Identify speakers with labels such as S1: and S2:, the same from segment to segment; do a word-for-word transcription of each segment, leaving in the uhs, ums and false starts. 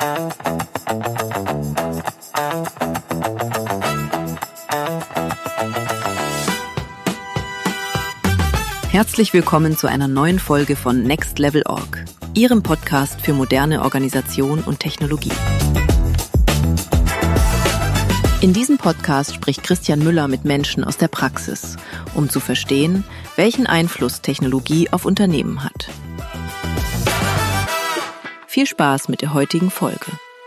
S1: Herzlich willkommen zu einer neuen Folge von Next Level Punkt org, Ihrem Podcast für moderne Organisation und Technologie. In diesem Podcast spricht Christian Müller mit Menschen aus der Praxis, um zu verstehen, welchen Einfluss Technologie auf Unternehmen hat. Viel Spaß mit der heutigen Folge.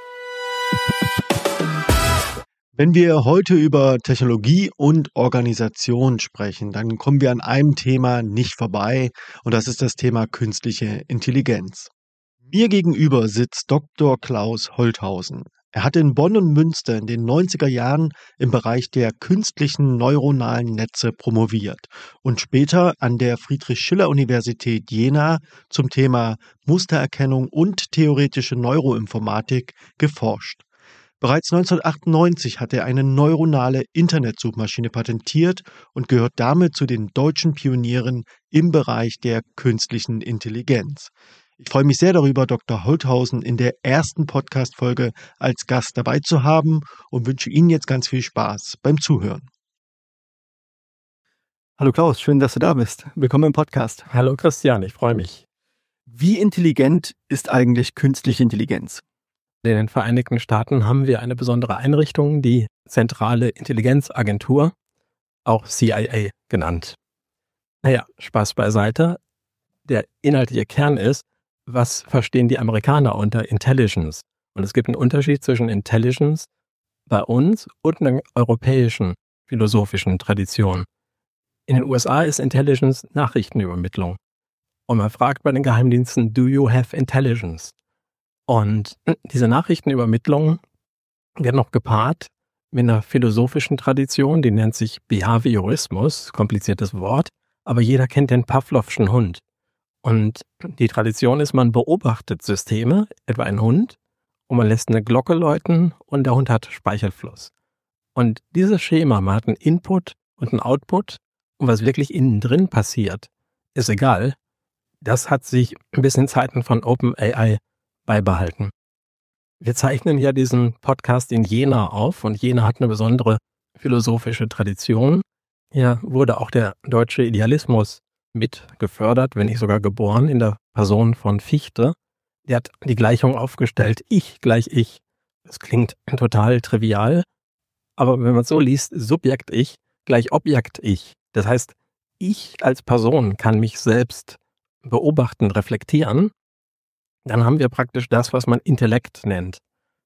S2: Wenn wir heute über Technologie und Organisation sprechen, dann kommen wir an einem Thema nicht vorbei, und das ist das Thema künstliche Intelligenz. Mir gegenüber sitzt Doktor Klaus Holthausen. Er hat in Bonn und Münster in den neunziger Jahren im Bereich der künstlichen neuronalen Netze promoviert und später an der Friedrich-Schiller-Universität Jena zum Thema Mustererkennung und theoretische Neuroinformatik geforscht. Bereits neunzehnhundertachtundneunzig hat er eine neuronale Internetsuchmaschine patentiert und gehört damit zu den deutschen Pionieren im Bereich der künstlichen Intelligenz. Ich freue mich sehr darüber, Doktor Holthausen in der ersten Podcast-Folge als Gast dabei zu haben und wünsche Ihnen jetzt ganz viel Spaß beim Zuhören.
S3: Hallo Klaus, schön, dass du da bist. Willkommen im Podcast.
S4: Hallo Christian, ich freue mich.
S3: Wie intelligent ist eigentlich künstliche Intelligenz?
S4: In den Vereinigten Staaten haben wir eine besondere Einrichtung, die Zentrale Intelligenzagentur, auch C I A genannt. Naja, Spaß beiseite. Der inhaltliche Kern ist, was verstehen die Amerikaner unter Intelligence? Und es gibt einen Unterschied zwischen Intelligence bei uns und einer europäischen philosophischen Tradition. In den U S A ist Intelligence Nachrichtenübermittlung. Und man fragt bei den Geheimdiensten, do you have intelligence? Und diese Nachrichtenübermittlung wird noch gepaart mit einer philosophischen Tradition, die nennt sich Behaviorismus, kompliziertes Wort, aber jeder kennt den Pavlovschen Hund. Und die Tradition ist, man beobachtet Systeme, etwa einen Hund, und man lässt eine Glocke läuten und der Hund hat Speichelfluss. Und dieses Schema, man hat einen Input und einen Output, und was wirklich innen drin passiert, ist egal. Das hat sich bis in Zeiten von OpenAI beibehalten. Wir zeichnen ja diesen Podcast in Jena auf, und Jena hat eine besondere philosophische Tradition. Hier wurde auch der deutsche Idealismus mit gefördert, wenn nicht sogar geboren, in der Person von Fichte. Der hat die Gleichung aufgestellt, ich gleich ich. Das klingt total trivial, aber wenn man es so liest, Subjekt ich gleich Objekt ich. Das heißt, ich als Person kann mich selbst beobachten, reflektieren. Dann haben wir praktisch das, was man Intellekt nennt.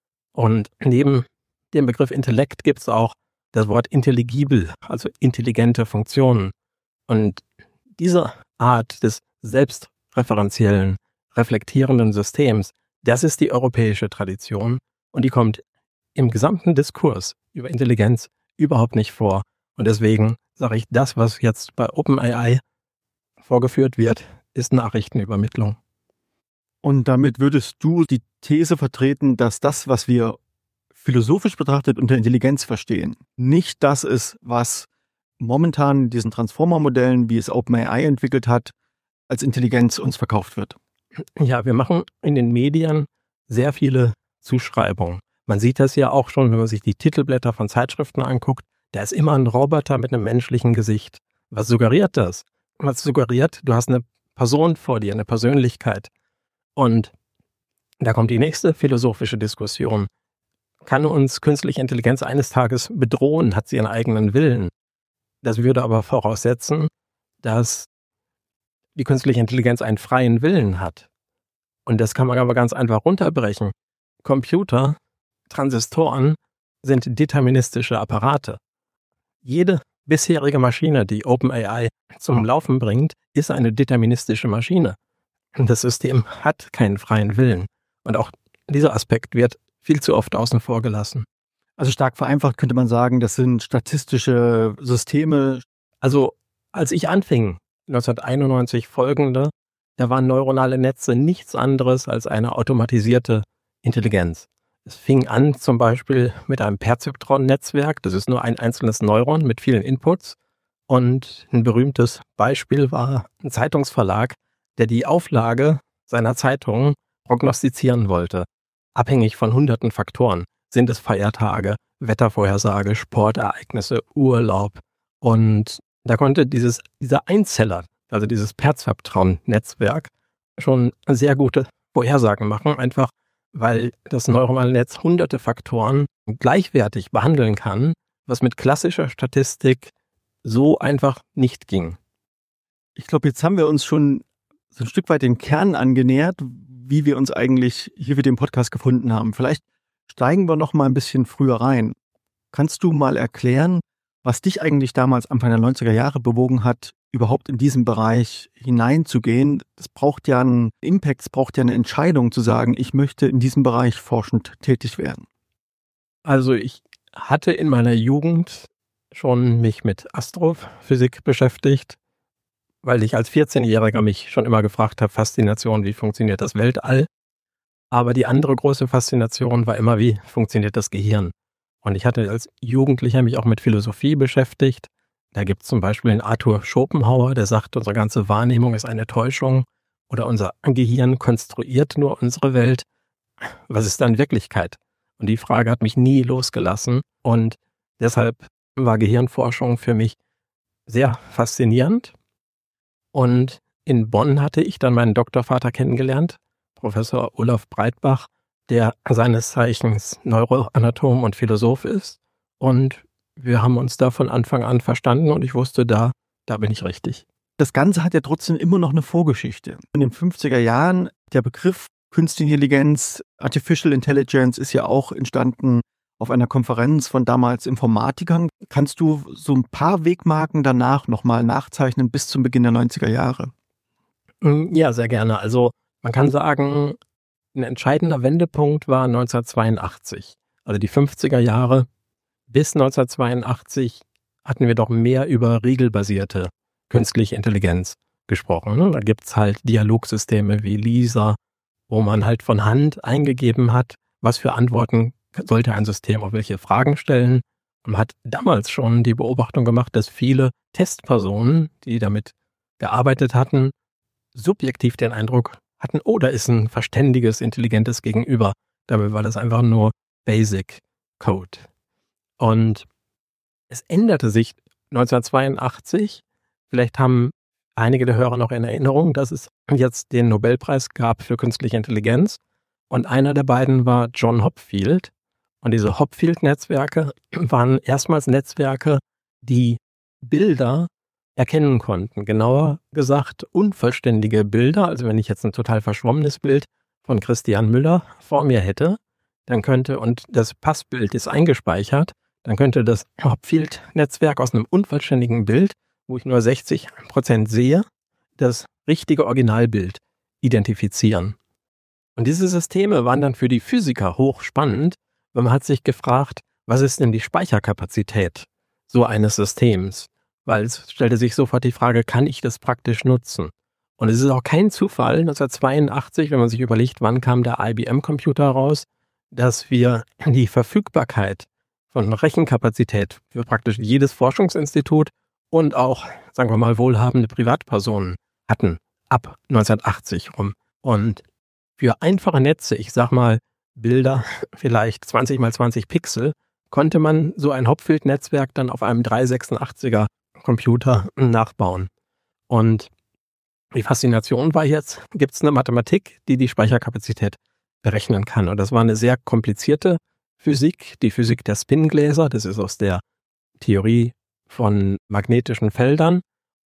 S4: Und neben dem Begriff Intellekt gibt es auch das Wort intelligibel, also intelligente Funktionen. Und diese Art des selbstreferenziellen, reflektierenden Systems, das ist die europäische Tradition, und die kommt im gesamten Diskurs über Intelligenz überhaupt nicht vor. Und deswegen sage ich, das, was jetzt bei OpenAI vorgeführt wird, ist Nachrichtenübermittlung.
S3: Und damit würdest du die These vertreten, dass das, was wir philosophisch betrachtet unter Intelligenz verstehen, nicht das ist, was momentan in diesen Transformer-Modellen, wie es OpenAI entwickelt hat, als Intelligenz uns verkauft wird.
S4: Ja, wir machen in den Medien sehr viele Zuschreibungen. Man sieht das ja auch schon, wenn man sich die Titelblätter von Zeitschriften anguckt. Da ist immer ein Roboter mit einem menschlichen Gesicht. Was suggeriert das? Was suggeriert, du hast eine Person vor dir, eine Persönlichkeit. Und da kommt die nächste philosophische Diskussion. Kann uns künstliche Intelligenz eines Tages bedrohen? Hat sie ihren eigenen Willen? Das würde aber voraussetzen, dass die künstliche Intelligenz einen freien Willen hat. Und das kann man aber ganz einfach runterbrechen. Computer, Transistoren sind deterministische Apparate. Jede bisherige Maschine, die OpenAI zum Laufen bringt, ist eine deterministische Maschine. Das System hat keinen freien Willen. Und auch dieser Aspekt wird viel zu oft außen vor gelassen.
S3: Also stark vereinfacht könnte man sagen, das sind statistische Systeme.
S4: Also als ich anfing, neunzehnhunderteinundneunzig folgende, da waren neuronale Netze nichts anderes als eine automatisierte Intelligenz. Es fing an zum Beispiel mit einem Perzeptron-Netzwerk, das ist nur ein einzelnes Neuron mit vielen Inputs. Und ein berühmtes Beispiel war ein Zeitungsverlag, der die Auflage seiner Zeitung prognostizieren wollte. abhängig von hunderten Faktoren. Sind es Feiertage, Wettervorhersage, Sportereignisse, Urlaub. Und da konnte dieses, dieser Einzeller, also dieses Perzvertrauen-Netzwerk, schon sehr gute Vorhersagen machen, einfach weil das neuronale Netz hunderte Faktoren gleichwertig behandeln kann, was mit klassischer Statistik so einfach nicht ging.
S3: Ich glaube, jetzt haben wir uns schon so ein Stück weit den Kern angenähert, wie wir uns eigentlich hier für den Podcast gefunden haben. Vielleicht steigen wir noch mal ein bisschen früher rein. Kannst du mal erklären, was dich eigentlich damals Anfang der neunziger Jahre bewogen hat, überhaupt in diesen Bereich hineinzugehen? Es braucht ja einen Impact, es braucht ja eine Entscheidung zu sagen, ich möchte in diesem Bereich forschend tätig werden.
S4: Also ich hatte in meiner Jugend schon mich mit Astrophysik beschäftigt, weil ich als vierzehnjähriger mich schon immer gefragt habe, Faszination, wie funktioniert das Weltall? Aber die andere große Faszination war immer, wie funktioniert das Gehirn? Und ich hatte als Jugendlicher mich auch mit Philosophie beschäftigt. Da gibt es zum Beispiel den Arthur Schopenhauer, der sagt, unsere ganze Wahrnehmung ist eine Täuschung oder unser Gehirn konstruiert nur unsere Welt. Was ist dann Wirklichkeit? Und die Frage hat mich nie losgelassen. Und deshalb war Gehirnforschung für mich sehr faszinierend. Und in Bonn hatte ich dann meinen Doktorvater kennengelernt, Professor Olaf Breitbach, der seines Zeichens Neuroanatom und Philosoph ist. Und wir haben uns da von Anfang an verstanden und ich wusste, da, da bin ich richtig.
S3: Das Ganze hat ja trotzdem immer noch eine Vorgeschichte. In den fünfziger Jahren, der Begriff Künstliche Intelligenz, Artificial Intelligence ist ja auch entstanden auf einer Konferenz von damals Informatikern. Kannst du so ein paar Wegmarken danach nochmal nachzeichnen bis zum Beginn der neunziger Jahre?
S4: Ja, sehr gerne. Also man kann sagen, ein entscheidender Wendepunkt war neunzehnhundertzweiundachtzig. Also die fünfziger Jahre bis neunzehnhundertzweiundachtzig hatten wir doch mehr über regelbasierte künstliche Intelligenz gesprochen. Da gibt es halt Dialogsysteme wie Lisa, wo man halt von Hand eingegeben hat, was für Antworten sollte ein System auf welche Fragen stellen. Und man hat damals schon die Beobachtung gemacht, dass viele Testpersonen, die damit gearbeitet hatten, subjektiv den Eindruck hatten, oh, da ist ein verständiges, intelligentes Gegenüber. Dabei war das einfach nur Basic Code. Und es änderte sich neunzehnhundertzweiundachtzig. Vielleicht haben einige der Hörer noch in Erinnerung, dass es jetzt den Nobelpreis gab für künstliche Intelligenz. Und einer der beiden war John Hopfield. Und diese Hopfield-Netzwerke waren erstmals Netzwerke, die Bilder erkennen konnten. Genauer gesagt, unvollständige Bilder. Also wenn ich jetzt ein total verschwommenes Bild von Christian Müller vor mir hätte, dann könnte, und das Passbild ist eingespeichert, dann könnte das Hopfield-Netzwerk aus einem unvollständigen Bild, wo ich nur sechzig Prozent sehe, das richtige Originalbild identifizieren. Und diese Systeme waren dann für die Physiker hochspannend, weil man hat sich gefragt, was ist denn die Speicherkapazität so eines Systems? Weil es stellte sich sofort die Frage, kann ich das praktisch nutzen? Und es ist auch kein Zufall, neunzehnhundertzweiundachtzig, wenn man sich überlegt, wann kam der I B M-Computer raus, dass wir die Verfügbarkeit von Rechenkapazität für praktisch jedes Forschungsinstitut und auch, sagen wir mal, wohlhabende Privatpersonen hatten, ab neunzehnhundertachtzig rum. Und für einfache Netze, ich sag mal Bilder, vielleicht zwanzig mal zwanzig Pixel, konnte man so ein Hopfield-Netzwerk dann auf einem dreihundertsechsundachtziger Computer nachbauen. Und die Faszination war jetzt, gibt es eine Mathematik, die die Speicherkapazität berechnen kann. Und das war eine sehr komplizierte Physik, die Physik der Spingläser, das ist aus der Theorie von magnetischen Feldern.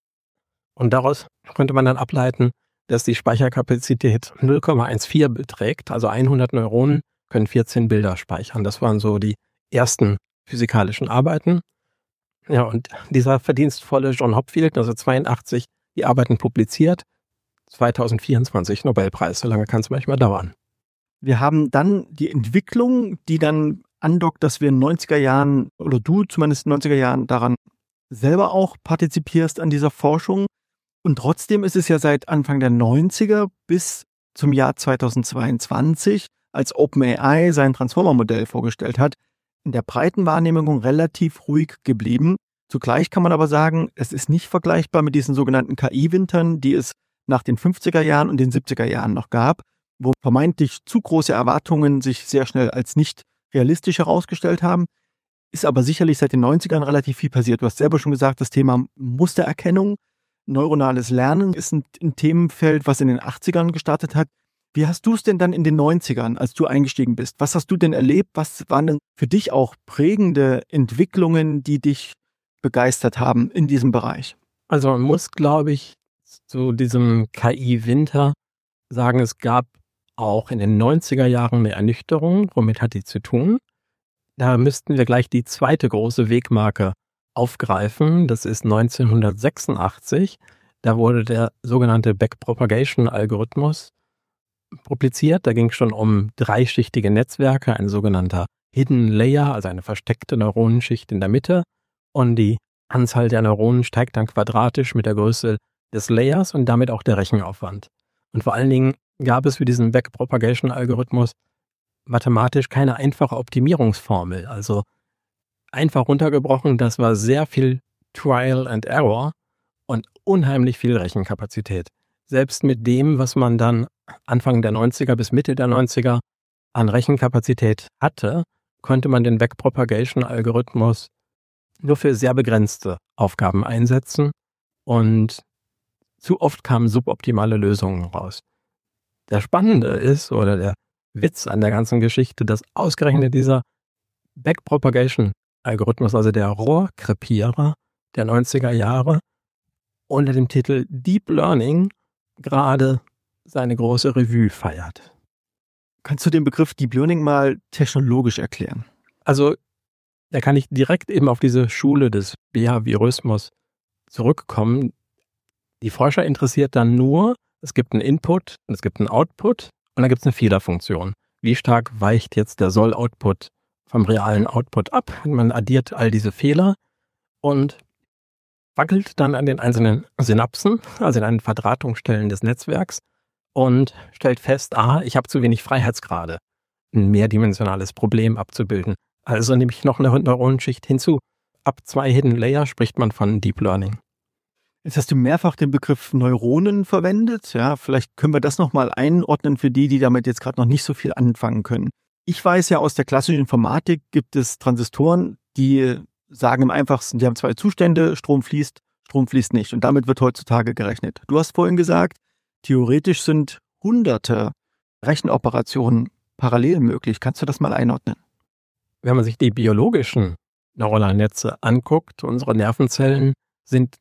S4: Und daraus konnte man dann ableiten, dass die Speicherkapazität null Komma vierzehn beträgt, also hundert Neuronen können vierzehn Bilder speichern. Das waren so die ersten physikalischen Arbeiten. Ja, und dieser verdienstvolle John Hopfield, neunzehnhundertzweiundachtzig, die Arbeiten publiziert, zweitausendvierundzwanzig Nobelpreis, so lange kann es manchmal dauern.
S3: Wir haben dann die Entwicklung, die dann andockt, dass wir in den neunziger Jahren, oder du zumindest in den neunziger Jahren daran selber auch partizipierst an dieser Forschung. Und trotzdem ist es ja seit Anfang der neunziger bis zum Jahr zweitausendzweiundzwanzig, als OpenAI sein Transformer-Modell vorgestellt hat, in der breiten Wahrnehmung relativ ruhig geblieben. Zugleich kann man aber sagen, es ist nicht vergleichbar mit diesen sogenannten K I-Wintern, die es nach den fünfziger Jahren und den siebziger Jahren noch gab, wo vermeintlich zu große Erwartungen sich sehr schnell als nicht realistisch herausgestellt haben. Ist aber sicherlich seit den neunzigern relativ viel passiert. Du hast selber schon gesagt, das Thema Mustererkennung, neuronales Lernen ist ein, ein Themenfeld, was in den achtzigern gestartet hat. Wie hast du es denn dann in den neunzigern, als du eingestiegen bist? Was hast du denn erlebt? Was waren denn für dich auch prägende Entwicklungen, die dich begeistert haben in diesem Bereich?
S4: Also man muss, glaube ich, zu diesem K I-Winter sagen, es gab auch in den neunziger Jahren eine Ernüchterung. Womit hat die zu tun? Da müssten wir gleich die zweite große Wegmarke aufgreifen. Das ist neunzehnhundertsechsundachtzig. Da wurde der sogenannte Backpropagation-Algorithmus publiziert. Da ging es schon um dreischichtige Netzwerke, ein sogenannter Hidden Layer, also eine versteckte Neuronenschicht in der Mitte. Und die Anzahl der Neuronen steigt dann quadratisch mit der Größe des Layers und damit auch der Rechenaufwand. Und vor allen Dingen gab es für diesen Backpropagation-Algorithmus mathematisch keine einfache Optimierungsformel. Also einfach runtergebrochen, das war sehr viel Trial and Error und unheimlich viel Rechenkapazität. Selbst mit dem, was man dann Anfang der neunziger bis Mitte der neunziger an Rechenkapazität hatte, konnte man den Backpropagation-Algorithmus nur für sehr begrenzte Aufgaben einsetzen und zu oft kamen suboptimale Lösungen raus. Der Spannende ist, oder der Witz an der ganzen Geschichte, dass ausgerechnet dieser Backpropagation-Algorithmus, also der Rohrkrepierer der neunziger Jahre, unter dem Titel Deep Learning gerade seine große Revue feiert.
S3: Kannst du den Begriff Deep Learning mal technologisch erklären?
S4: Also, da kann ich direkt eben auf diese Schule des Behaviorismus zurückkommen. Die Forscher interessiert dann nur, es gibt einen Input und es gibt einen Output und dann gibt es eine Fehlerfunktion. Wie stark weicht jetzt der Soll-Output vom realen Output ab? Man addiert all diese Fehler und wackelt dann an den einzelnen Synapsen, also in einen Verdrahtungsstellen des Netzwerks und stellt fest, ah, ich habe zu wenig Freiheitsgrade, ein mehrdimensionales Problem abzubilden. Also nehme ich noch eine Neuronenschicht hinzu. Ab zwei Hidden Layer spricht man von Deep Learning.
S3: Jetzt hast du mehrfach den Begriff Neuronen verwendet. Ja, vielleicht können wir das nochmal einordnen für die, die damit jetzt gerade noch nicht so viel anfangen können. Ich weiß ja, aus der klassischen Informatik gibt es Transistoren, die sagen im einfachsten, die haben zwei Zustände, Strom fließt, Strom fließt nicht. Und damit wird heutzutage gerechnet. Du hast vorhin gesagt, theoretisch sind hunderte Rechenoperationen parallel möglich. Kannst du das mal einordnen?
S4: Wenn man sich die biologischen neuronalen Netze anguckt, unsere Nervenzellen sind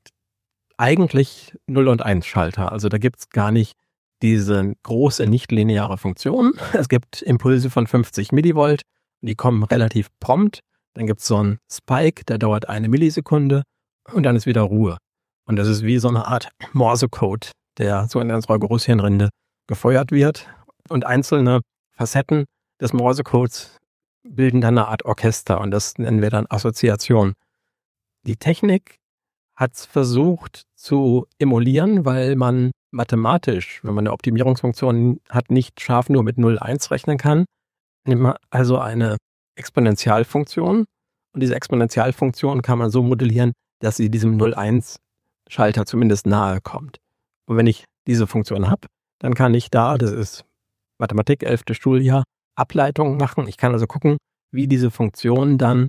S4: eigentlich null und eins Schalter. Also da gibt es gar nicht diese große nichtlineare Funktion. Es gibt Impulse von fünfzig Millivolt, die kommen relativ prompt. Dann gibt es so einen Spike, der dauert eine Millisekunde und dann ist wieder Ruhe. Und das ist wie so eine Art Morsecode, der so in unserer Großhirnrinde gefeuert wird. Und einzelne Facetten des Morsecodes bilden dann eine Art Orchester und das nennen wir dann Assoziation. Die Technik hat es versucht zu emulieren, weil man mathematisch, wenn man eine Optimierungsfunktion hat, nicht scharf nur mit null eins rechnen kann, nimmt man also eine Exponentialfunktion und diese Exponentialfunktion kann man so modellieren, dass sie diesem null eins Schalter zumindest nahe kommt. Und wenn ich diese Funktion habe, dann kann ich da, das ist Mathematik, elfte Schuljahr, Ableitungen machen. Ich kann also gucken, wie diese Funktion dann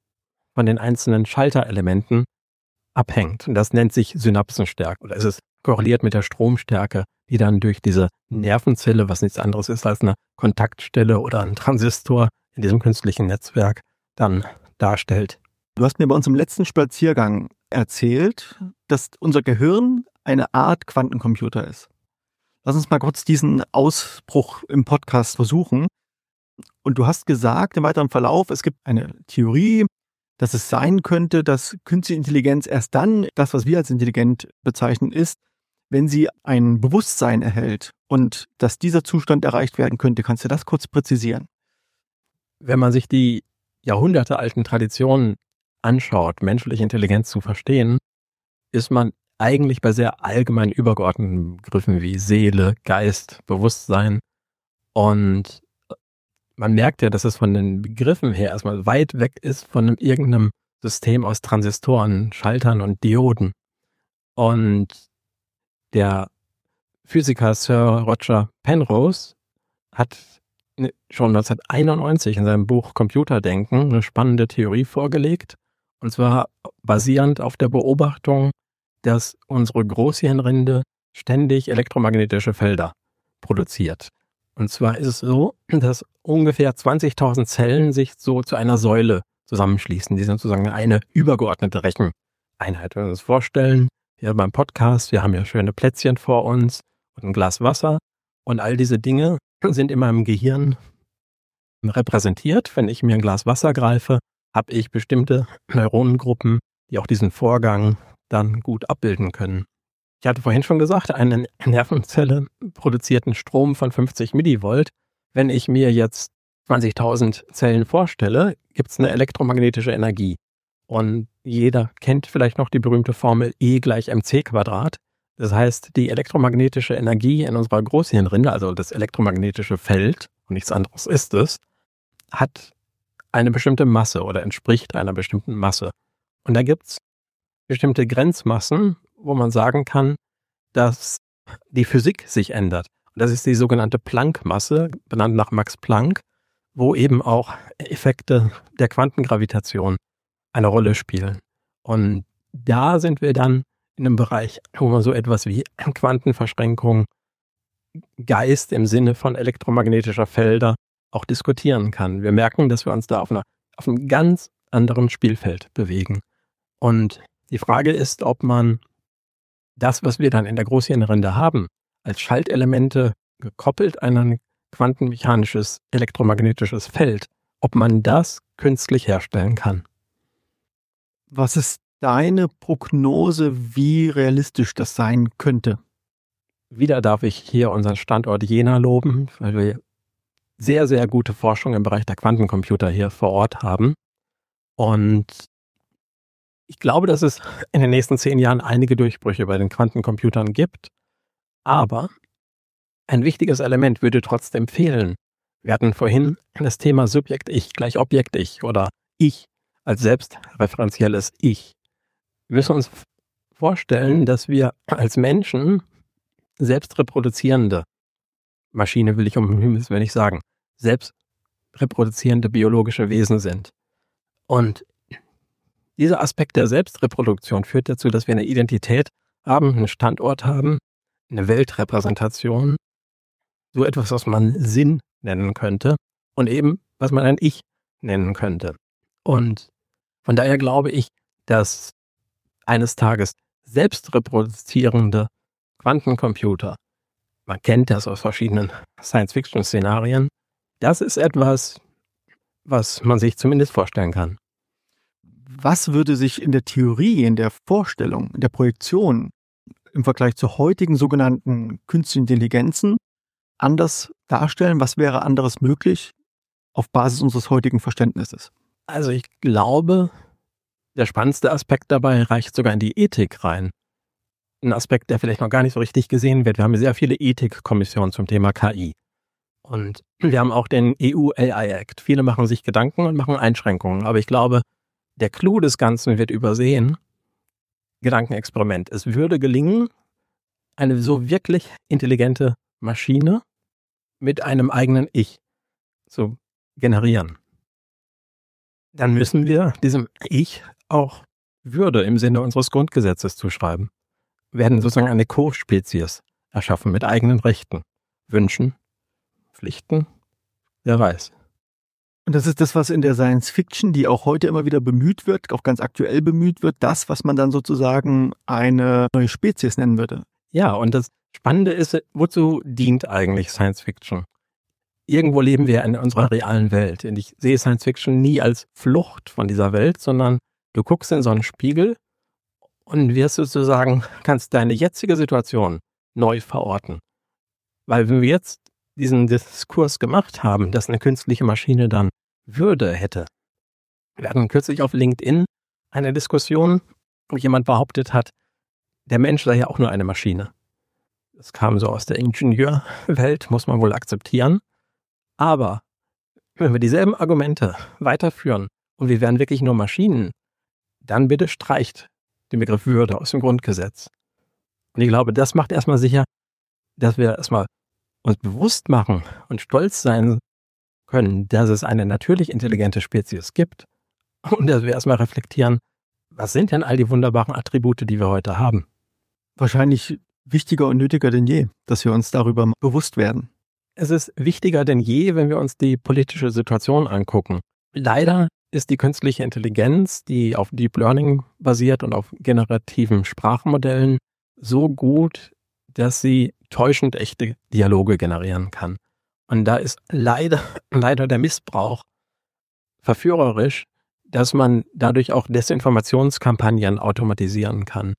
S4: von den einzelnen Schalterelementen abhängt. Und das nennt sich Synapsenstärke. Oder es ist korreliert mit der Stromstärke, die dann durch diese Nervenzelle, was nichts anderes ist als eine Kontaktstelle oder ein Transistor in diesem künstlichen Netzwerk, dann darstellt.
S3: Du hast mir bei unserem letzten Spaziergang erzählt, dass unser Gehirn eine Art Quantencomputer ist. Lass uns mal kurz diesen Ausbruch im Podcast versuchen. Und du hast gesagt im weiteren Verlauf, es gibt eine Theorie, dass es sein könnte, dass künstliche Intelligenz erst dann das, was wir als intelligent bezeichnen, ist, wenn sie ein Bewusstsein erhält und dass dieser Zustand erreicht werden könnte. Kannst du das kurz präzisieren?
S4: Wenn man sich die jahrhundertealten Traditionen anschaut, menschliche Intelligenz zu verstehen, ist man eigentlich bei sehr allgemein übergeordneten Begriffen wie Seele, Geist, Bewusstsein. Und man merkt ja, dass es von den Begriffen her erstmal weit weg ist von einem, irgendeinem System aus Transistoren, Schaltern und Dioden. Und der Physiker Sir Roger Penrose hat schon neunzehnhunderteinundneunzig in seinem Buch Computerdenken eine spannende Theorie vorgelegt. Und zwar basierend auf der Beobachtung, dass unsere Großhirnrinde ständig elektromagnetische Felder produziert. Und zwar ist es so, dass ungefähr zwanzigtausend Zellen sich so zu einer Säule zusammenschließen. Die sind sozusagen eine übergeordnete Recheneinheit. Wenn wir uns vorstellen, hier beim Podcast, wir haben ja schöne Plätzchen vor uns und ein Glas Wasser. Und all diese Dinge sind in meinem Gehirn repräsentiert. Wenn ich mir ein Glas Wasser greife, habe ich bestimmte Neuronengruppen, die auch diesen Vorgang dann gut abbilden können. Ich hatte vorhin schon gesagt, eine Nervenzelle produziert einen Strom von fünfzig Millivolt. Wenn ich mir jetzt zwanzigtausend Zellen vorstelle, gibt es eine elektromagnetische Energie. Und jeder kennt vielleicht noch die berühmte Formel E gleich mc Quadrat. Das heißt, die elektromagnetische Energie in unserer Großhirnrinde, also das elektromagnetische Feld, und nichts anderes ist es, hat eine bestimmte Masse oder entspricht einer bestimmten Masse. Und da gibt es bestimmte Grenzmassen, wo man sagen kann, dass die Physik sich ändert. Und das ist die sogenannte Planck-Masse, benannt nach Max Planck, wo eben auch Effekte der Quantengravitation eine Rolle spielen. Und da sind wir dann in einem Bereich, wo man so etwas wie Quantenverschränkung, Geist im Sinne von elektromagnetischer Felder auch diskutieren kann. Wir merken, dass wir uns da auf, einer, auf einem ganz anderen Spielfeld bewegen. Und die Frage ist, ob man das, was wir dann in der Großhirnrinde haben, als Schaltelemente gekoppelt an ein quantenmechanisches elektromagnetisches Feld, ob man das künstlich herstellen kann.
S3: Was ist deine Prognose, wie realistisch das sein könnte?
S4: Wieder darf ich hier unseren Standort Jena loben, weil wir sehr, sehr gute Forschung im Bereich der Quantencomputer hier vor Ort haben. Und ich glaube, dass es in den nächsten zehn Jahren einige Durchbrüche bei den Quantencomputern gibt. Aber ein wichtiges Element würde trotzdem fehlen. Wir hatten vorhin das Thema Subjekt-Ich gleich Objekt-Ich oder Ich als selbstreferenzielles Ich. Wir müssen uns vorstellen, dass wir als Menschen selbstreproduzierende Maschine, will ich um Himmels Willen nicht sagen, selbstreproduzierende biologische Wesen sind. Und dieser Aspekt der Selbstreproduktion führt dazu, dass wir eine Identität haben, einen Standort haben, eine Weltrepräsentation, so etwas, was man Sinn nennen könnte und eben, was man ein Ich nennen könnte. Und von daher glaube ich, dass eines Tages selbstreproduzierende Quantencomputer, man kennt das aus verschiedenen Science-Fiction-Szenarien, das ist etwas, was man sich zumindest vorstellen kann.
S3: Was würde sich in der Theorie, in der Vorstellung, in der Projektion im Vergleich zu heutigen sogenannten künstlichen Intelligenzen anders darstellen? Was wäre anderes möglich auf Basis unseres heutigen Verständnisses?
S4: Also ich glaube, der spannendste Aspekt dabei reicht sogar in die Ethik rein. Ein Aspekt, der vielleicht noch gar nicht so richtig gesehen wird. Wir haben sehr viele Ethikkommissionen zum Thema K I. Und wir haben auch den E U A I Act. Viele machen sich Gedanken und machen Einschränkungen. Aber ich glaube, der Clou des Ganzen wird übersehen. Gedankenexperiment. Es würde gelingen, eine so wirklich intelligente Maschine mit einem eigenen Ich zu generieren. Dann müssen wir diesem Ich auch Würde im Sinne unseres Grundgesetzes zuschreiben. Wir werden sozusagen eine Co-Spezies erschaffen mit eigenen Rechten, Wünschen, Pflichten, wer weiß.
S3: Und das ist das, was in der Science Fiction, die auch heute immer wieder bemüht wird, auch ganz aktuell bemüht wird, das, was man dann sozusagen eine neue Spezies nennen würde.
S4: Ja, und das Spannende ist, wozu dient eigentlich Science Fiction? Irgendwo leben wir in unserer realen Welt. Und ich sehe Science Fiction nie als Flucht von dieser Welt, sondern du guckst in so einen Spiegel und wirst sozusagen, kannst deine jetzige Situation neu verorten. Weil wenn wir jetzt diesen Diskurs gemacht haben, dass eine künstliche Maschine dann Würde hätte. Wir hatten kürzlich auf LinkedIn eine Diskussion, wo jemand behauptet hat, der Mensch sei ja auch nur eine Maschine. Das kam so aus der Ingenieurwelt, muss man wohl akzeptieren. Aber wenn wir dieselben Argumente weiterführen und wir wären wirklich nur Maschinen, dann bitte streicht den Begriff Würde aus dem Grundgesetz. Und ich glaube, das macht erstmal sicher, dass wir erstmal uns bewusst machen und stolz sein können, dass es eine natürlich intelligente Spezies gibt und dass wir erstmal reflektieren, was sind denn all die wunderbaren Attribute, die wir heute haben?
S3: Wahrscheinlich wichtiger und nötiger denn je, dass wir uns darüber bewusst werden.
S4: Es ist wichtiger denn je, wenn wir uns die politische Situation angucken. Leider ist die künstliche Intelligenz, die auf Deep Learning basiert und auf generativen Sprachmodellen, so gut, dass sie täuschend echte Dialoge generieren kann. Und da ist leider, leider der Missbrauch verführerisch, dass man dadurch auch Desinformationskampagnen automatisieren kann.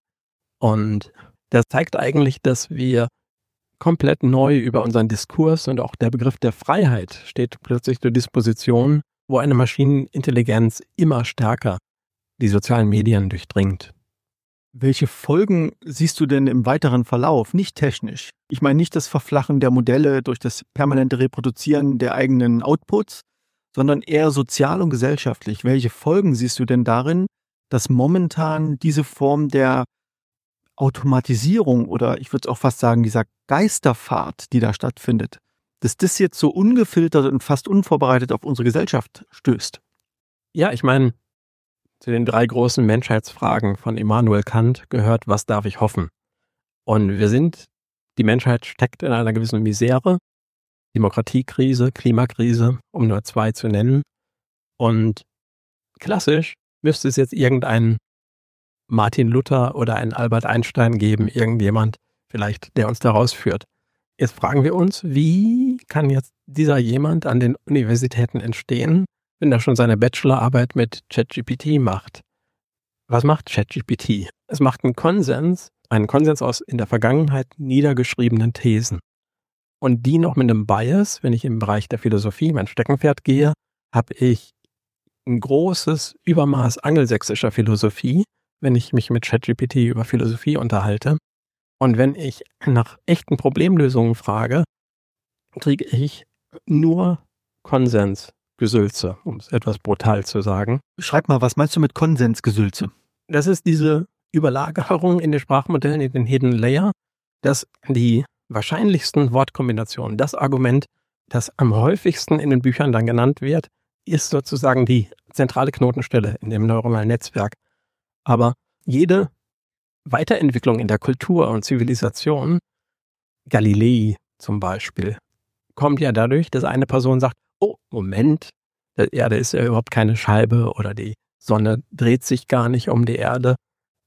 S4: Und das zeigt eigentlich, dass wir komplett neu über unseren Diskurs und auch der Begriff der Freiheit steht plötzlich zur Disposition, wo eine Maschinenintelligenz immer stärker die sozialen Medien durchdringt.
S3: Welche Folgen siehst du denn im weiteren Verlauf, nicht technisch? Ich meine nicht das Verflachen der Modelle durch das permanente Reproduzieren der eigenen Outputs, sondern eher sozial und gesellschaftlich. Welche Folgen siehst du denn darin, dass momentan diese Form der Automatisierung oder ich würde auch fast sagen, dieser Geisterfahrt, die da stattfindet, dass das jetzt so ungefiltert und fast unvorbereitet auf unsere Gesellschaft stößt?
S4: Ja, ich meine, zu den drei großen Menschheitsfragen von Immanuel Kant gehört, was darf ich hoffen? Und wir sind, die Menschheit steckt in einer gewissen Misere, Demokratiekrise, Klimakrise, um nur zwei zu nennen. Und klassisch müsste es jetzt irgendeinen Martin Luther oder einen Albert Einstein geben, irgendjemand vielleicht, der uns da rausführt. Jetzt fragen wir uns, wie kann jetzt dieser jemand an den Universitäten entstehen, wenn er schon seine Bachelorarbeit mit ChatGPT macht? Was macht ChatGPT? Es macht einen Konsens, einen Konsens aus in der Vergangenheit niedergeschriebenen Thesen. Und die noch mit einem Bias, wenn ich im Bereich der Philosophie mein Steckenpferd gehe, habe ich ein großes Übermaß angelsächsischer Philosophie, wenn ich mich mit ChatGPT über Philosophie unterhalte. Und wenn ich nach echten Problemlösungen frage, kriege ich nur Konsensgesülze, um es etwas brutal zu sagen.
S3: Schreib mal, was meinst du mit Konsensgesülze?
S4: Das ist diese Überlagerung in den Sprachmodellen, in den Hidden Layer, dass die wahrscheinlichsten Wortkombinationen, das Argument, das am häufigsten in den Büchern dann genannt wird, ist sozusagen die zentrale Knotenstelle in dem neuronalen Netzwerk. Aber jede Weiterentwicklung in der Kultur und Zivilisation, Galilei zum Beispiel, kommt ja dadurch, dass eine Person sagt, oh, Moment, die Erde ist ja überhaupt keine Scheibe oder die Sonne dreht sich gar nicht um die Erde.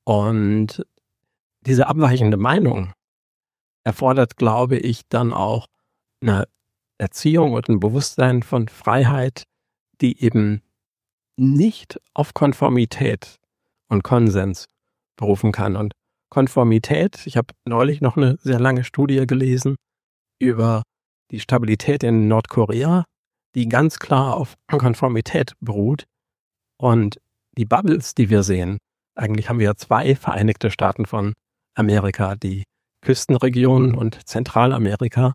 S4: Und diese abweichende Meinung erfordert, glaube ich, dann auch eine Erziehung und ein Bewusstsein von Freiheit, die eben nicht auf Konformität und Konsens berufen kann. Und Konformität, ich habe neulich noch eine sehr lange Studie gelesen über die Stabilität in Nordkorea, die ganz klar auf Konformität beruht. Und die Bubbles, die wir sehen, eigentlich haben wir zwei Vereinigte Staaten von Amerika, die Küstenregionen und Zentralamerika.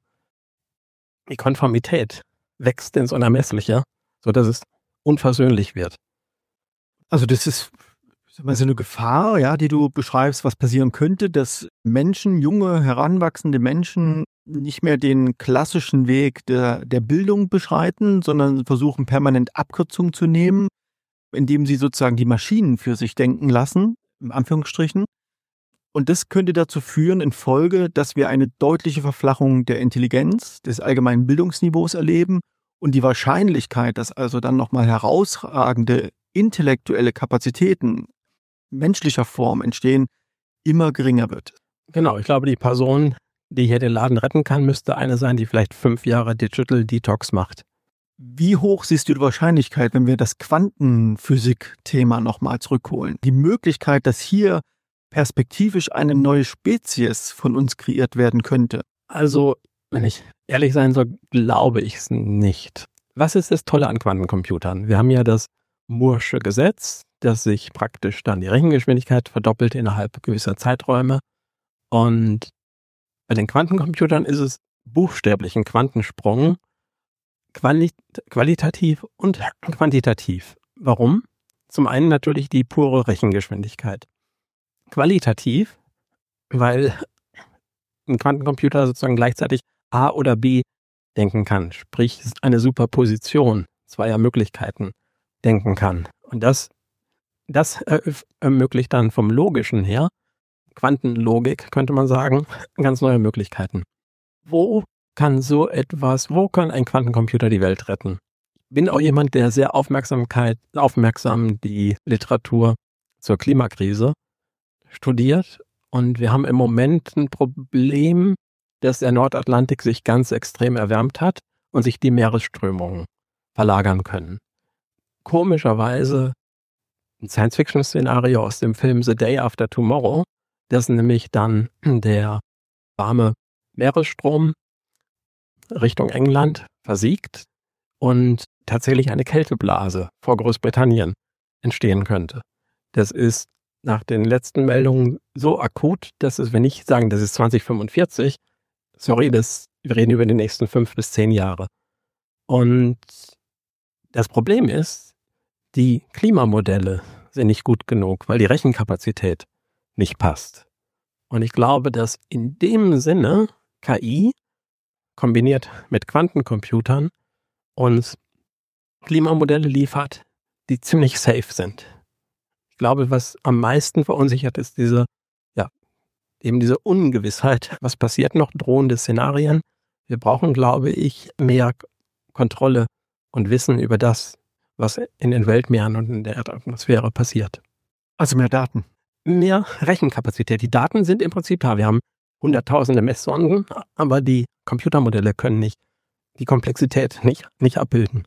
S4: Die Konformität wächst ins Unermessliche, sodass es unversöhnlich wird.
S3: Also das ist so eine Gefahr, ja, die du beschreibst, was passieren könnte, dass Menschen, junge, heranwachsende Menschen nicht mehr den klassischen Weg der, der Bildung beschreiten, sondern versuchen permanent Abkürzungen zu nehmen, indem sie sozusagen die Maschinen für sich denken lassen, in Anführungsstrichen. Und das könnte dazu führen in Folge, dass wir eine deutliche Verflachung der Intelligenz, des allgemeinen Bildungsniveaus erleben und die Wahrscheinlichkeit, dass also dann nochmal herausragende intellektuelle Kapazitäten menschlicher Form entstehen, immer geringer wird.
S4: Genau, ich glaube, die Person, die hier den Laden retten kann, müsste eine sein, die vielleicht fünf Jahre Digital Detox macht.
S3: Wie hoch siehst du die Wahrscheinlichkeit, wenn wir das Quantenphysik-Thema nochmal zurückholen? Die Möglichkeit, dass hier perspektivisch eine neue Spezies von uns kreiert werden könnte?
S4: Also, wenn ich ehrlich sein soll, glaube ich es nicht. Was ist das Tolle an Quantencomputern? Wir haben ja das Moore'sche Gesetz, dass sich praktisch dann die Rechengeschwindigkeit verdoppelt innerhalb gewisser Zeiträume. Und bei den Quantencomputern ist es buchstäblich ein Quantensprung, qualit- qualitativ und quantitativ. Warum? Zum einen natürlich die pure Rechengeschwindigkeit. Qualitativ, weil ein Quantencomputer sozusagen gleichzeitig A oder B denken kann, sprich eine Superposition zweier Möglichkeiten denken kann. Und das, das ermöglicht dann vom Logischen her, Quantenlogik könnte man sagen, ganz neue Möglichkeiten. Wo kann so etwas, wo kann ein Quantencomputer die Welt retten? Ich bin auch jemand, der sehr Aufmerksamkeit, aufmerksam die Literatur zur Klimakrise studiert. Und wir haben im Moment ein Problem, dass der Nordatlantik sich ganz extrem erwärmt hat und sich die Meeresströmungen verlagern können. Komischerweise ein Science-Fiction-Szenario aus dem Film The Day After Tomorrow, dass nämlich dann der warme Meeresstrom Richtung England versiegt und tatsächlich eine Kälteblase vor Großbritannien entstehen könnte. Das ist nach den letzten Meldungen so akut, dass es, wenn ich sagen, das ist zwanzig fünfundvierzig, sorry, das, wir reden über die nächsten fünf bis zehn Jahre. Und das Problem ist, die Klimamodelle sind nicht gut genug, weil die Rechenkapazität nicht passt. Und ich glaube, dass in dem Sinne K I kombiniert mit Quantencomputern uns Klimamodelle liefert, die ziemlich safe sind. Ich glaube, was am meisten verunsichert, ist diese, ja, eben diese Ungewissheit. Was passiert noch? Drohende Szenarien. Wir brauchen, glaube ich, mehr Kontrolle und Wissen über das, was in den Weltmeeren und in der Erdatmosphäre passiert.
S3: Also mehr Daten.
S4: Mehr Rechenkapazität. Die Daten sind im Prinzip da. Wir haben hunderttausende Messsonden, aber die Computermodelle können nicht die Komplexität nicht, nicht abbilden.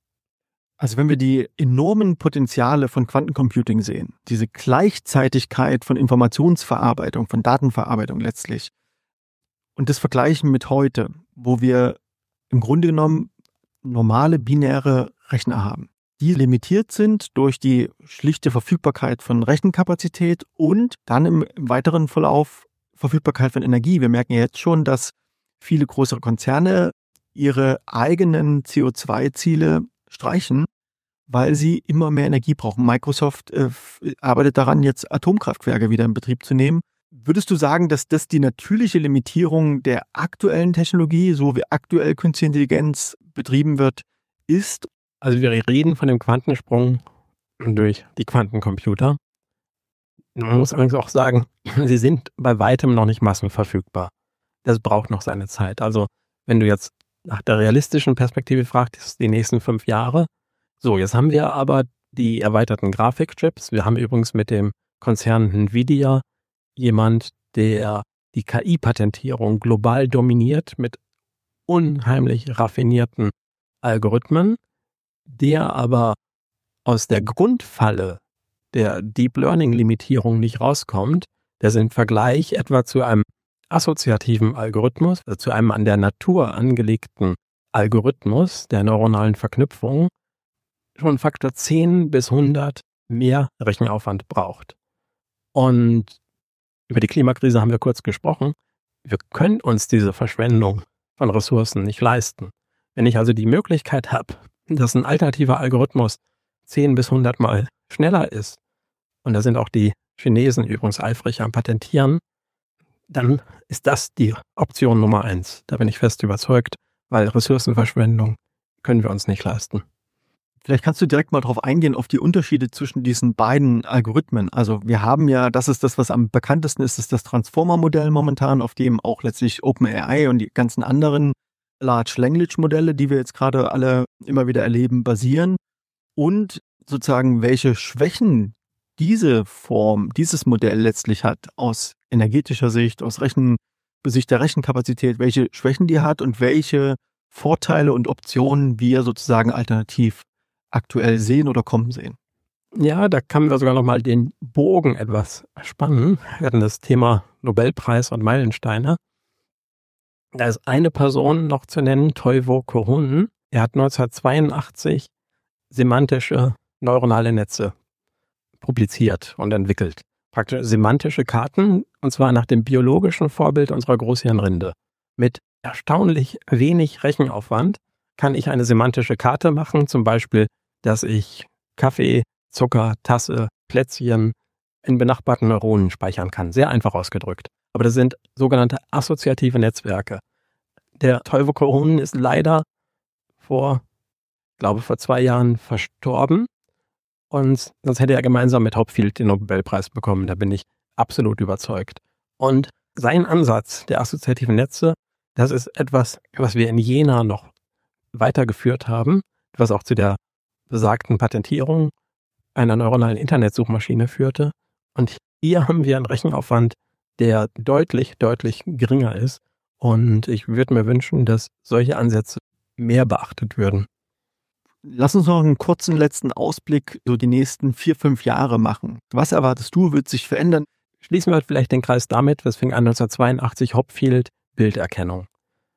S3: Also wenn wir die enormen Potenziale von Quantencomputing sehen, diese Gleichzeitigkeit von Informationsverarbeitung, von Datenverarbeitung letztlich, und das vergleichen mit heute, wo wir im Grunde genommen normale binäre Rechner haben, die limitiert sind durch die schlichte Verfügbarkeit von Rechenkapazität und dann im weiteren Verlauf Verfügbarkeit von Energie. Wir merken ja jetzt schon, dass viele größere Konzerne ihre eigenen C O zwei Ziele streichen, weil sie immer mehr Energie brauchen. Microsoft äh, arbeitet daran, jetzt Atomkraftwerke wieder in Betrieb zu nehmen. Würdest du sagen, dass das die natürliche Limitierung der aktuellen Technologie, so wie aktuell Künstliche Intelligenz betrieben wird, ist?
S4: Also wir reden von dem Quantensprung durch die Quantencomputer. Man muss allerdings auch sagen, sie sind bei weitem noch nicht massenverfügbar. Das braucht noch seine Zeit. Also wenn du jetzt nach der realistischen Perspektive fragst, ist es die nächsten fünf Jahre. So, jetzt haben wir aber die erweiterten Grafikchips. Wir haben übrigens mit dem Konzern Nvidia jemand, der die K I-Patentierung global dominiert mit unheimlich raffinierten Algorithmen, der aber aus der Grundfalle der Deep Learning-Limitierung nicht rauskommt, das im Vergleich etwa zu einem assoziativen Algorithmus, also zu einem an der Natur angelegten Algorithmus der neuronalen Verknüpfung, schon Faktor zehn bis hundert mehr Rechenaufwand braucht. Und über die Klimakrise haben wir kurz gesprochen. Wir können uns diese Verschwendung von Ressourcen nicht leisten. Wenn ich also die Möglichkeit habe, dass ein alternativer Algorithmus zehn bis hundert Mal schneller ist, und da sind auch die Chinesen übrigens eifrig am Patentieren, dann ist das die Option Nummer eins. Da bin ich fest überzeugt, weil Ressourcenverschwendung können wir uns nicht leisten.
S3: Vielleicht kannst du direkt mal darauf eingehen, auf die Unterschiede zwischen diesen beiden Algorithmen. Also wir haben ja, das ist das, was am bekanntesten ist, ist das Transformer-Modell momentan, auf dem auch letztlich OpenAI und die ganzen anderen Large Language Modelle, die wir jetzt gerade alle immer wieder erleben, basieren. Und sozusagen, welche Schwächen diese Form, dieses Modell letztlich hat, aus energetischer Sicht, aus Rechen, Sicht der Rechenkapazität, welche Schwächen die hat und welche Vorteile und Optionen wir sozusagen alternativ aktuell sehen oder kommen sehen.
S4: Ja, da kann man sogar nochmal den Bogen etwas spannen. Wir hatten das Thema Nobelpreis und Meilensteine. Da ist eine Person noch zu nennen, Teuvo Kohun. Er hat neunzehnhundertzweiundachtzig semantische neuronale Netze publiziert und entwickelt. Praktisch semantische Karten, und zwar nach dem biologischen Vorbild unserer Großhirnrinde. Mit erstaunlich wenig Rechenaufwand kann ich eine semantische Karte machen, zum Beispiel, dass ich Kaffee, Zucker, Tasse, Plätzchen in benachbarten Neuronen speichern kann. Sehr einfach ausgedrückt. Aber das sind sogenannte assoziative Netzwerke. Der Teuvo Korhonen ist leider vor, glaube vor zwei Jahren verstorben. Und sonst hätte er gemeinsam mit Hopfield den Nobelpreis bekommen. Da bin ich absolut überzeugt. Und sein Ansatz der assoziativen Netze, das ist etwas, was wir in Jena noch weitergeführt haben, was auch zu der besagten Patentierung einer neuronalen Internetsuchmaschine führte. Und hier haben wir einen Rechenaufwand, der deutlich, deutlich geringer ist. Und ich würde mir wünschen, dass solche Ansätze mehr beachtet würden.
S3: Lass uns noch einen kurzen letzten Ausblick so die nächsten vier, fünf Jahre machen. Was erwartest du, wird sich verändern?
S4: Schließen wir vielleicht den Kreis damit, was fing an neunzehnhundertzweiundachtzig, Hopfield, Bilderkennung.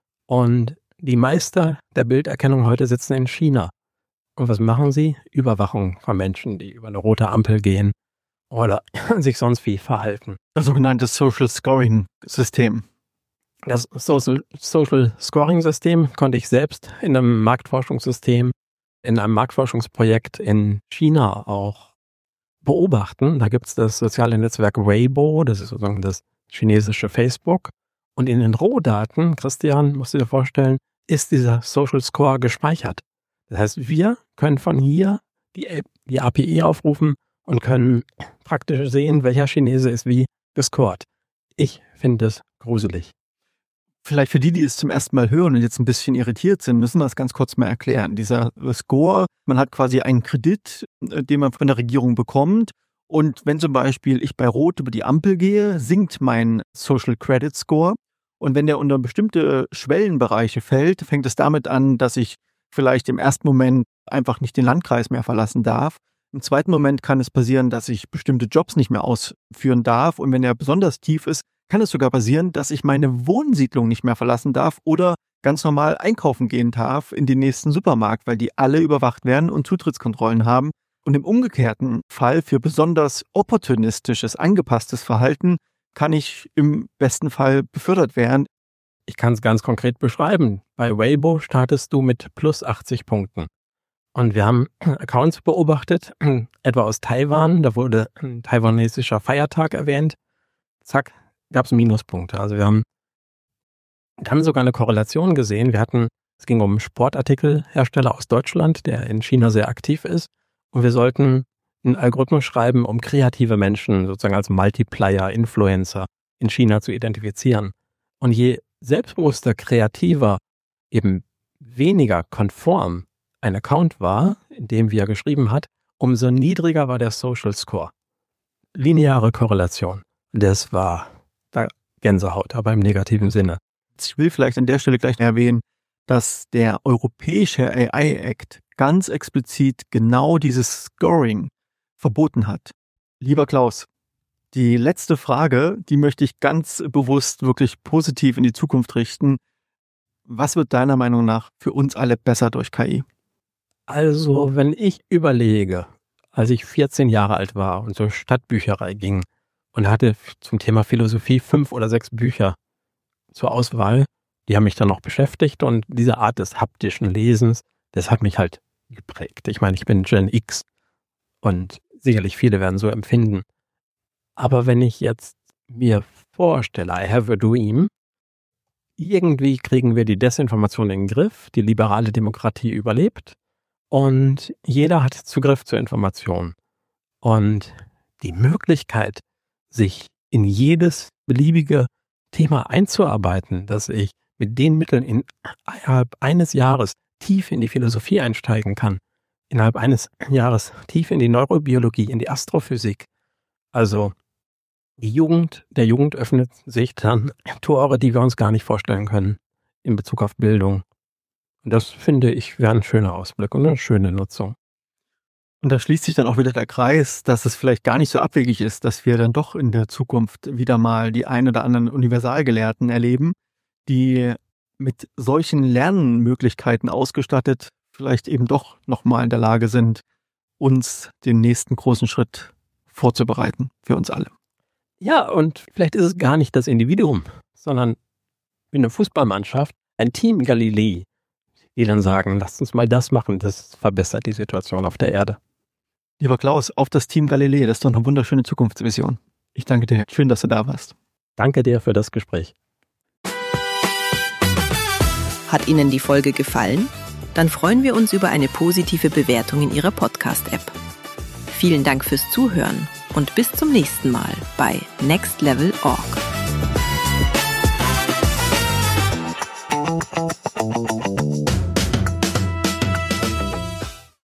S4: Und die Meister der Bilderkennung heute sitzen in China. Und was machen sie? Überwachung von Menschen, die über eine rote Ampel gehen oder sich sonst wie verhalten.
S3: Das sogenannte Social Scoring System.
S4: Das Social, Social Scoring System konnte ich selbst in einem Marktforschungssystem, in einem Marktforschungsprojekt in China auch beobachten. Da gibt es das soziale Netzwerk Weibo, das ist sozusagen das chinesische Facebook. Und in den Rohdaten, Christian, musst du dir vorstellen, ist dieser Social Score gespeichert. Das heißt, wir können von hier die, die A P I aufrufen und können praktisch sehen, welcher Chinese ist wie gescored. Ich finde es gruselig.
S3: Vielleicht für die, die es zum ersten Mal hören und jetzt ein bisschen irritiert sind, müssen wir es ganz kurz mal erklären. Dieser Score, man hat quasi einen Kredit, den man von der Regierung bekommt. Und wenn zum Beispiel ich bei Rot über die Ampel gehe, sinkt mein Social Credit Score. Und wenn der unter bestimmte Schwellenbereiche fällt, fängt es damit an, dass ich vielleicht im ersten Moment einfach nicht den Landkreis mehr verlassen darf. Im zweiten Moment kann es passieren, dass ich bestimmte Jobs nicht mehr ausführen darf. Und wenn er besonders tief ist, kann es sogar passieren, dass ich meine Wohnsiedlung nicht mehr verlassen darf oder ganz normal einkaufen gehen darf in den nächsten Supermarkt, weil die alle überwacht werden und Zutrittskontrollen haben. Und im umgekehrten Fall für besonders opportunistisches, angepasstes Verhalten kann ich im besten Fall befördert werden.
S4: Ich kann es ganz konkret beschreiben. Bei Weibo startest du mit plus achtzig Punkten. Und wir haben Accounts beobachtet, etwa aus Taiwan, da wurde ein taiwanesischer Feiertag erwähnt. Zack, gab es Minuspunkte. Also wir haben dann sogar eine Korrelation gesehen. Wir hatten, es ging um einen Sportartikelhersteller aus Deutschland, der in China sehr aktiv ist. Und wir sollten einen Algorithmus schreiben, um kreative Menschen sozusagen als Multiplier, Influencer in China zu identifizieren. Und je selbstbewusster, kreativer, eben weniger konform ein Account war, in dem wie er geschrieben hat, umso niedriger war der Social Score. Lineare Korrelation. Das war da Gänsehaut, aber im negativen Sinne.
S3: Ich will vielleicht an der Stelle gleich erwähnen, dass der Europäische A I-Act ganz explizit genau dieses Scoring verboten hat. Lieber Klaus, die letzte Frage, die möchte ich ganz bewusst wirklich positiv in die Zukunft richten. Was wird deiner Meinung nach für uns alle besser durch K I?
S4: Also, wenn ich überlege, als ich vierzehn Jahre alt war und zur Stadtbücherei ging und hatte zum Thema Philosophie fünf oder sechs Bücher zur Auswahl, die haben mich dann noch beschäftigt und diese Art des haptischen Lesens, das hat mich halt geprägt. Ich meine, ich bin Gen X und sicherlich viele werden so empfinden. Aber wenn ich jetzt mir vorstelle, I have a dream, irgendwie kriegen wir die Desinformation in den Griff, die liberale Demokratie überlebt und jeder hat Zugriff zur Information. Und die Möglichkeit, sich in jedes beliebige Thema einzuarbeiten, dass ich mit den Mitteln innerhalb eines Jahres tief in die Philosophie einsteigen kann, innerhalb eines Jahres tief in die Neurobiologie, in die Astrophysik. Also die Jugend, der Jugend öffnet sich dann Tore, die wir uns gar nicht vorstellen können in Bezug auf Bildung. Und das finde ich wäre ein schöner Ausblick und eine schöne Nutzung.
S3: Und da schließt sich dann auch wieder der Kreis, dass es vielleicht gar nicht so abwegig ist, dass wir dann doch in der Zukunft wieder mal die ein oder anderen Universalgelehrten erleben, die mit solchen Lernmöglichkeiten ausgestattet vielleicht eben doch nochmal in der Lage sind, uns den nächsten großen Schritt vorzubereiten für uns alle.
S4: Ja, und vielleicht ist es gar nicht das Individuum, sondern wie eine Fußballmannschaft, ein Team Galilei, die dann sagen, lasst uns mal das machen, das verbessert die Situation auf der Erde.
S3: Lieber Klaus, auf das Team Galilei, das ist doch eine wunderschöne Zukunftsvision. Ich danke dir. Schön, dass du da warst.
S4: Danke dir für das Gespräch.
S1: Hat Ihnen die Folge gefallen? Dann freuen wir uns über eine positive Bewertung in Ihrer Podcast-App. Vielen Dank fürs Zuhören und bis zum nächsten Mal bei Next Level Org.